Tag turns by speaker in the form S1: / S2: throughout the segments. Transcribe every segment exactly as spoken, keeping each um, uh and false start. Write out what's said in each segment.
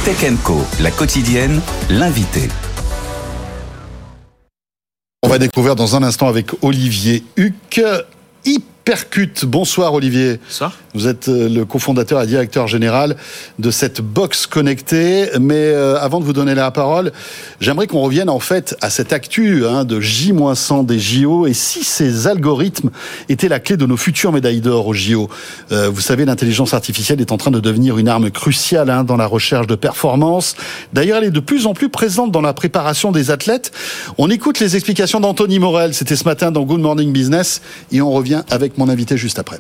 S1: Tech and Co, la quotidienne, l'invité.
S2: On va découvrir dans un instant avec Olivier Huc. Hypercute. Bonsoir Olivier.
S3: Bonsoir.
S2: Vous êtes le cofondateur et directeur général de cette box connectée. Mais euh, avant de vous donner la parole, j'aimerais qu'on revienne en fait à cette actu hein, de J cent des J O. Et si ces algorithmes étaient la clé de nos futures médailles d'or aux J O, euh, vous savez, l'intelligence artificielle est en train de devenir une arme cruciale hein, dans la recherche de performance. D'ailleurs, elle est de plus en plus présente dans la préparation des athlètes. On écoute les explications d'Anthony Morel. C'était ce matin dans Good Morning Business. Et on revient avec mon invité juste après.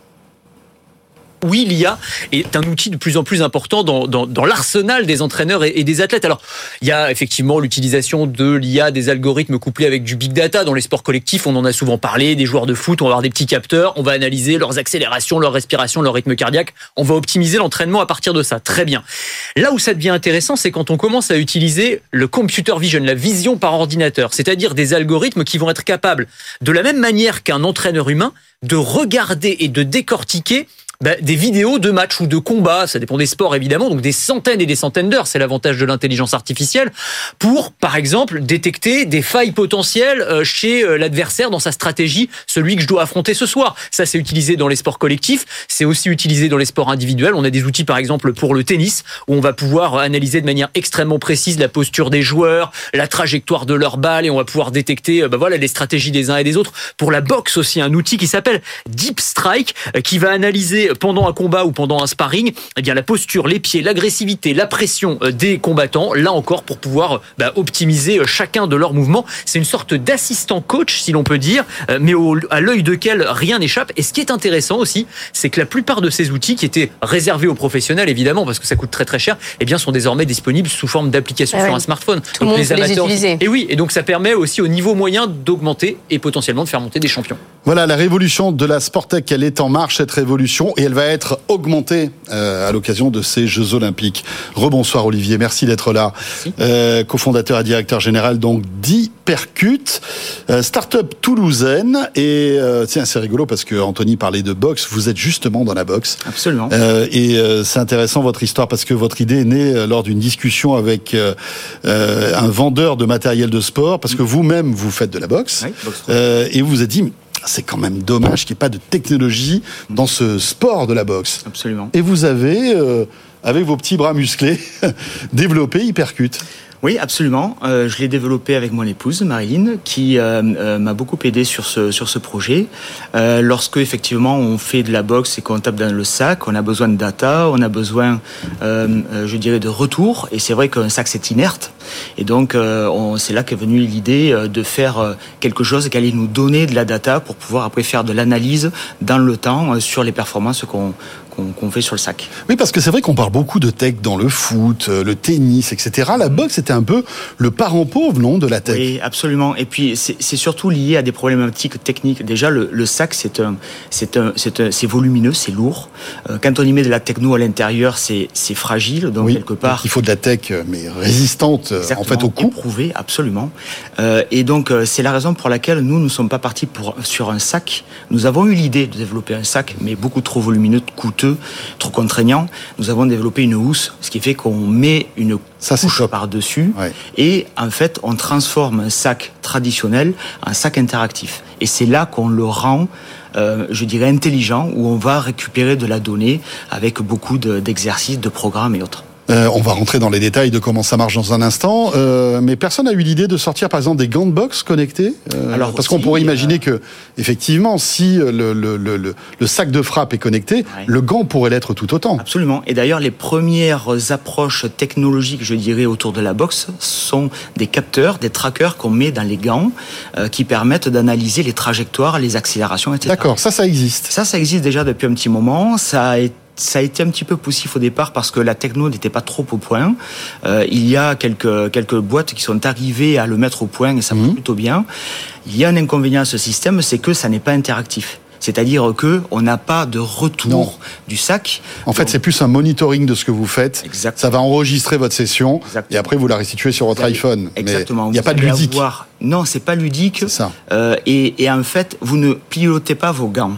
S3: Oui, l'I A est un outil de plus en plus important dans, dans, dans l'arsenal des entraîneurs et, et des athlètes. Alors, il y a effectivement l'utilisation de l'I A, des algorithmes couplés avec du big data. Dans les sports collectifs, on en a souvent parlé, des joueurs de foot, on va avoir des petits capteurs, on va analyser leurs accélérations, leur respiration, leur rythme cardiaque. On va optimiser l'entraînement à partir de ça. Très bien. Là où ça devient intéressant, c'est quand on commence à utiliser le computer vision, la vision par ordinateur, c'est-à-dire des algorithmes qui vont être capables, de la même manière qu'un entraîneur humain, de regarder et de décortiquer Ben, des vidéos de matchs ou de combats, ça dépend des sports évidemment, donc des centaines et des centaines d'heures, c'est l'avantage de l'intelligence artificielle, pour par exemple détecter des failles potentielles chez l'adversaire dans sa stratégie, celui que je dois affronter ce soir. Ça c'est utilisé dans les sports collectifs, c'est aussi utilisé dans les sports individuels. On a des outils par exemple pour le tennis, où on va pouvoir analyser de manière extrêmement précise la posture des joueurs, la trajectoire de leur balle, et on va pouvoir détecter ben voilà, les stratégies des uns et des autres. Pour la boxe aussi, un outil qui s'appelle Deep Strike, qui va analyser pendant un combat ou pendant un sparring, eh bien la posture, les pieds, l'agressivité, la pression des combattants, là encore pour pouvoir bah, optimiser chacun de leurs mouvements. C'est une sorte d'assistant coach, si l'on peut dire, mais au, à l'œil duquel rien n'échappe. Et ce qui est intéressant aussi, c'est que la plupart de ces outils, qui étaient réservés aux professionnels évidemment, parce que ça coûte très très cher, eh bien sont désormais disponibles sous forme d'application ah sur ouais. un smartphone.
S4: Tout donc le monde les amateurs. Les utiliser.
S3: Et oui, et donc ça permet aussi au niveau moyen d'augmenter et potentiellement de faire monter des champions.
S2: Voilà, la révolution de la Sportec, elle est en marche, cette révolution, et elle va être augmentée euh, à l'occasion de ces Jeux Olympiques. Rebonsoir Olivier, merci d'être là. Euh, cofondateur et directeur général donc d'Hypercute, euh, start-up toulousaine, et euh, tiens, c'est rigolo parce que Anthony parlait de boxe, vous êtes justement dans la boxe.
S3: Absolument.
S2: Euh, et euh, c'est intéressant votre histoire parce que votre idée est née lors d'une discussion avec euh, euh, un vendeur de matériel de sport, parce que vous-même vous faites de la boxe, oui, boxe euh, et vous vous êtes dit c'est quand même dommage qu'il n'y ait pas de technologie dans ce sport de la boxe.
S3: Absolument.
S2: Et vous avez, euh, avec vos petits bras musclés, développé Hypercute.
S5: Oui, absolument. Euh, je l'ai développé avec mon épouse, Marilyn, qui euh, euh, m'a beaucoup aidé sur ce sur ce projet. Euh, lorsque effectivement on fait de la boxe et qu'on tape dans le sac, on a besoin de data, on a besoin, euh, euh, je dirais, de retour. Et c'est vrai qu'un sac c'est inerte. Et donc euh, on, c'est là qu'est venue l'idée de faire quelque chose qui allait nous donner de la data pour pouvoir après faire de l'analyse dans le temps sur les performances qu'on Qu'on, qu'on fait sur le sac.
S2: Oui, parce que c'est vrai qu'on parle beaucoup de tech dans le foot, le tennis, et cetera. La boxe était un peu le parent pauvre, non, de la tech.
S5: Oui, absolument. Et puis c'est, c'est surtout lié à des problématiques techniques. Déjà, le, le sac, c'est un, c'est un, c'est un, c'est volumineux, c'est lourd. Euh, quand on y met de la techno à l'intérieur, c'est, c'est fragile. Donc
S2: oui,
S5: quelque part,
S2: donc il faut de la tech, mais résistante, exactement, en fait, au coup.
S5: Éprouvée, absolument. Euh, et donc euh, c'est la raison pour laquelle nous ne sommes pas partis pour sur un sac. Nous avons eu l'idée de développer un sac, mais beaucoup trop volumineux, coûteux, trop contraignant. Nous avons développé une housse, ce qui fait qu'on met une
S2: Ça,
S5: couche par-dessus, ouais. Et en fait, on transforme un sac traditionnel en sac interactif. Et c'est là qu'on le rend, euh, je dirais, intelligent, où on va récupérer de la donnée avec beaucoup de, d'exercices, de programmes et autres.
S2: Euh, on va rentrer dans les détails de comment ça marche dans un instant, euh, mais personne n'a eu l'idée de sortir par exemple des gants de boxe connectés, euh, Alors parce aussi, qu'on pourrait imaginer euh... que effectivement si le, le, le, le sac de frappe est connecté, ouais. Le gant pourrait l'être tout autant.
S5: Absolument, et d'ailleurs les premières approches technologiques, je dirais, autour de la boxe sont des capteurs, des trackers qu'on met dans les gants euh, qui permettent d'analyser les trajectoires, les accélérations, et cetera.
S2: D'accord, ça, ça existe.
S5: Ça, ça existe déjà depuis un petit moment, ça a été Ça a été un petit peu poussif au départ parce que la techno n'était pas trop au point. Euh, il y a quelques quelques boîtes qui sont arrivées à le mettre au point et ça marche mmh. plutôt bien. Il y a un inconvénient à ce système, c'est que ça n'est pas interactif. C'est-à-dire que on n'a pas de retour non. du sac.
S2: En Donc, fait, c'est plus un monitoring de ce que vous faites.
S5: Exactement.
S2: Ça va enregistrer votre session.
S5: Exactement.
S2: Et après vous la restituez sur votre iPhone.
S5: Exactement.
S2: Mais il n'y a pas de ludique.
S5: Avoir... Non, c'est pas ludique.
S2: C'est ça.
S5: Euh, et, et en fait, vous ne pilotez pas vos gants.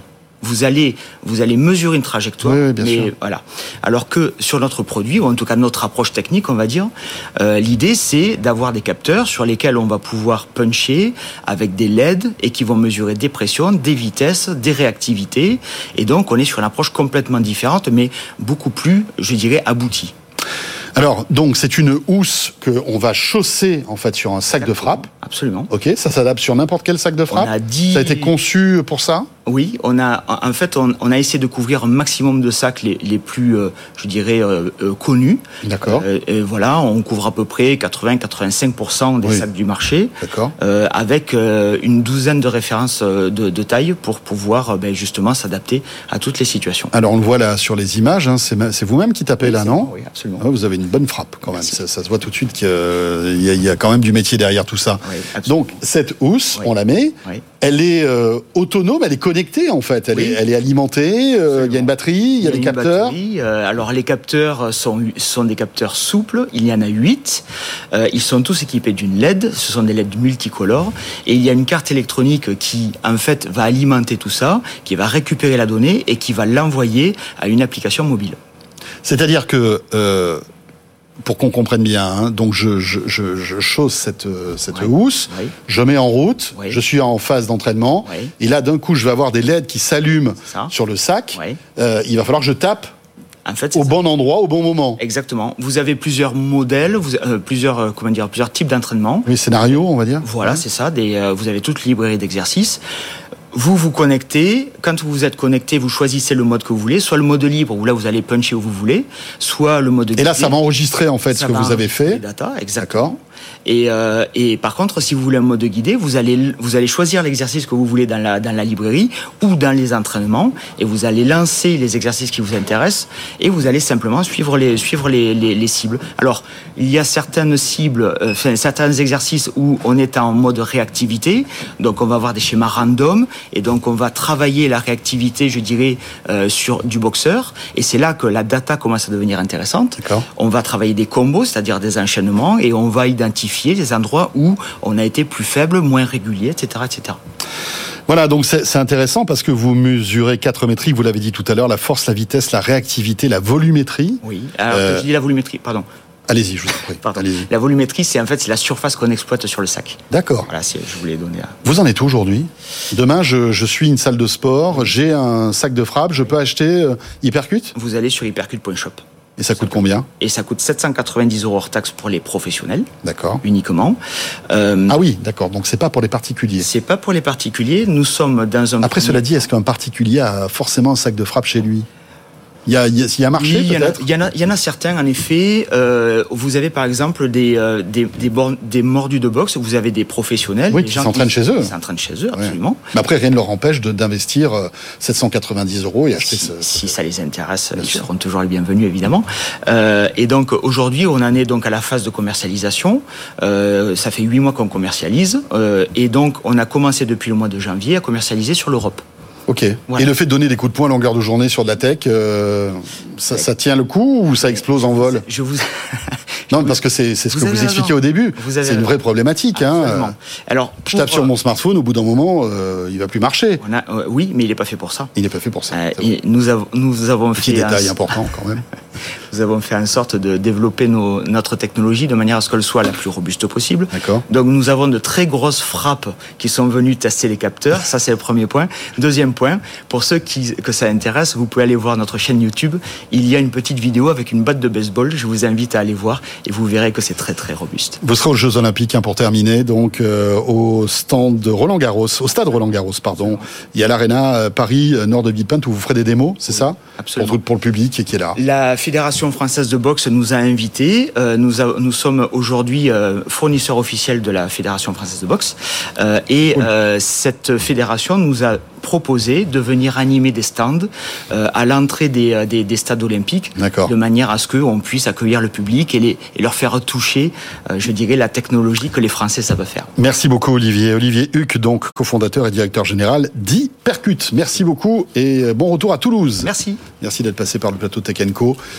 S5: vous allez, vous allez mesurer une trajectoire,
S2: oui, oui, bien
S5: mais
S2: sûr.
S5: voilà. Alors que sur notre produit, ou en tout cas notre approche technique, on va dire, euh, l'idée c'est d'avoir des capteurs sur lesquels on va pouvoir puncher avec des L E D et qui vont mesurer des pressions, des vitesses, des réactivités. Et donc on est sur une approche complètement différente, mais beaucoup plus, je dirais, aboutie.
S2: Alors, donc, c'est une housse qu'on va chausser, en fait, sur un sac
S5: Exactement.
S2: de frappe.
S5: Absolument.
S2: Ok, ça s'adapte sur n'importe quel sac de frappe.
S5: On a dix...
S2: Ça a été conçu pour ça?
S5: Oui, on a en fait on, on a essayé de couvrir un maximum de sacs les, les plus, euh, je dirais, euh, euh, connus.
S2: D'accord.
S5: Euh, et voilà, on couvre à peu près quatre-vingts à quatre-vingt-cinq pour cent des
S2: oui.
S5: sacs du marché.
S2: D'accord.
S5: Euh, avec euh, une douzaine de références de, de taille pour pouvoir euh, ben, justement s'adapter à toutes les situations.
S2: Alors, on le voit là sur les images, hein, c'est, c'est vous-même qui tapez
S5: Oui,
S2: là,
S5: c'est
S2: non?
S5: bon, oui, absolument.
S2: Ah, vous avez une bonne frappe quand même.
S5: Merci.
S2: Ça, ça se voit tout de suite qu'il y a, il y a quand même du métier derrière tout ça.
S5: Oui, absolument.
S2: Donc, cette housse,
S5: Oui.
S2: on la met.
S5: Oui.
S2: Elle est euh, autonome, elle est connectée en fait. Elle,
S5: Oui.
S2: est, elle est alimentée. Euh, il y a une batterie, il y a des
S5: une
S2: capteurs.
S5: batterie. Euh, alors les capteurs sont, sont des capteurs souples. Il y en a huit. Euh, ils sont tous équipés d'une L E D. Ce sont des L E D multicolores. Et il y a une carte électronique qui en fait va alimenter tout ça, qui va récupérer la donnée et qui va l'envoyer à une application mobile.
S2: C'est-à-dire que, euh, pour qu'on comprenne bien, hein, donc je, je, je, je chausse cette, cette
S5: Oui.
S2: housse,
S5: Oui.
S2: je mets en route,
S5: Oui.
S2: je suis en phase d'entraînement,
S5: Oui.
S2: et là d'un coup je vais avoir des L E D qui s'allument
S5: C'est ça.
S2: sur le sac.
S5: Oui.
S2: Euh, il va falloir que je tape
S5: En fait, c'est
S2: au
S5: ça.
S2: bon endroit, au bon moment.
S5: Exactement. Vous avez plusieurs modèles, vous, euh, plusieurs, euh, comment dire, plusieurs types d'entraînement.
S2: Oui, scénario, on va dire.
S5: Voilà,
S2: Ouais.
S5: c'est ça. Des, euh, vous avez toute librairie d'exercices. Vous vous connectez. Quand vous êtes connecté, vous choisissez le mode que vous voulez, soit le mode libre où là vous allez puncher où vous voulez, soit le mode.
S2: Et là,
S5: guidé.
S2: ça va enregistrer en fait
S5: Ça
S2: ce que
S5: va
S2: vous avez
S5: enregistrer les
S2: fait.
S5: data,
S2: D'accord.
S5: exactement. Et, euh, et par contre, si vous voulez un mode guidé, vous allez, vous allez choisir l'exercice que vous voulez dans la, dans la librairie ou dans les entraînements et vous allez lancer les exercices qui vous intéressent et vous allez simplement suivre les, suivre les, les, les cibles. Alors, il y a certaines cibles, euh, enfin, certains exercices où on est en mode réactivité, donc on va avoir des schémas random et donc on va travailler la réactivité, je dirais, euh, sur du boxeur et c'est là que la data commence à devenir intéressante.
S2: D'accord.
S5: On va travailler des combos, c'est-à-dire des enchaînements, et on va identifier les endroits où on a été plus faible, moins régulier, et cetera, et cetera.
S2: Voilà, donc c'est, c'est intéressant parce que vous mesurez quatre métriques, vous l'avez dit tout à l'heure, la force, la vitesse, la réactivité, la volumétrie.
S5: Oui. Alors,
S2: Euh,
S5: je dis la volumétrie, pardon.
S2: Allez-y, je vous en prie.
S5: Pardon.
S2: Allez-y.
S5: La volumétrie, c'est en fait c'est la surface qu'on exploite sur le sac.
S2: D'accord.
S5: Voilà, c'est, je voulais donner. À...
S2: Vous en êtes où aujourd'hui? Demain, je, je suis une salle de sport, j'ai un sac de frappe, je peux acheter euh, Hypercute?
S5: Vous allez sur hypercute point shop.
S2: Et ça coûte combien?
S5: Et ça coûte sept cent quatre-vingt-dix euros hors taxe pour les professionnels,
S2: D'accord.
S5: uniquement. Euh,
S2: Ah oui, d'accord, donc c'est pas pour les particuliers.
S5: c'est pas pour les particuliers. Nous sommes dans un.
S2: Après,
S5: premier-
S2: cela dit, est-ce qu'un particulier a forcément un sac de frappe chez lui? Il y a, il y a, il y a un marché,
S5: Oui, il y en a-
S2: peut-être?
S5: il y, en a, il y en a certains, en effet. Euh, vous avez par exemple des, euh, des, des, bornes- des mordus de boxe, vous avez des professionnels.
S2: Oui,
S5: des
S2: qui
S5: gens
S2: s'entraînent chez eux.
S5: Qui s'entraînent chez eux,
S2: Ouais.
S5: absolument.
S2: Mais après, rien ne leur empêche de, d'investir euh, sept cent quatre-vingt-dix euros et acheter
S5: Si,
S2: ce...
S5: si ça les intéresse,
S2: Bien
S5: ils
S2: sûr.
S5: seront toujours les bienvenus, évidemment. Euh, et donc aujourd'hui, on en est donc à la phase de commercialisation. Euh, ça fait huit mois qu'on commercialise, euh, et donc on a commencé depuis le mois de janvier à commercialiser sur l'Europe.
S2: Ok.
S5: Voilà.
S2: Et le fait de donner des coups de poing à longueur de journée sur de la tech, euh, ça, ça tient le coup ou ça explose en vol?
S5: Je vous.
S2: Non, parce que c'est, c'est ce
S5: Vous
S2: que
S5: avez
S2: vous expliquez
S5: raison.
S2: au début.
S5: Vous avez
S2: C'est une
S5: raison.
S2: vraie problématique. Hein.
S5: Absolument. Alors,
S2: Je tape
S5: pour,
S2: sur mon smartphone, au bout d'un moment, euh, il va plus marcher.
S5: on a, euh, oui, mais il n'est pas fait pour ça.
S2: Il n'est pas fait pour ça.
S5: Euh,
S2: c'est vrai.
S5: et nous avons, nous avons
S2: Petit
S5: fait un-
S2: détail important quand même.
S5: Nous avons fait en sorte de développer nos, notre technologie de manière à ce qu'elle soit la plus robuste possible.
S2: D'accord.
S5: Donc nous avons de très grosses frappes qui sont venues tester les capteurs. Ça, c'est le premier point. Deuxième point, pour ceux qui, que ça intéresse, vous pouvez aller voir notre chaîne YouTube. Il y a une petite vidéo avec une batte de baseball. Je vous invite à aller voir et vous verrez que c'est très très robuste.
S2: Vous serez aux Jeux Olympiques, hein, pour terminer, donc euh, au stand de Roland Garros, au stade Roland Garros, pardon. Il y a l'Arena euh, Paris euh, Nord de Villepinte où vous ferez des démos, c'est ça?
S5: absolument.
S2: Pour, pour le public qui est là.
S5: La Fédération française de boxe nous a invités. Euh, nous, a- nous sommes aujourd'hui euh, fournisseurs officiels de la Fédération française de boxe. Euh, et
S2: Cool.
S5: euh, cette fédération nous a proposé de venir animer des stands euh, à l'entrée des, des, des stades olympiques,
S2: D'accord.
S5: de manière à ce qu'on puisse accueillir le public et, les, et leur faire toucher, euh, je dirais, la technologie que les Français savent faire.
S2: Merci beaucoup Olivier. Olivier Huc, donc cofondateur et directeur général d'Hypercute. Merci beaucoup et bon retour à Toulouse.
S5: Merci.
S2: Merci d'être passé par le plateau Tech and Co.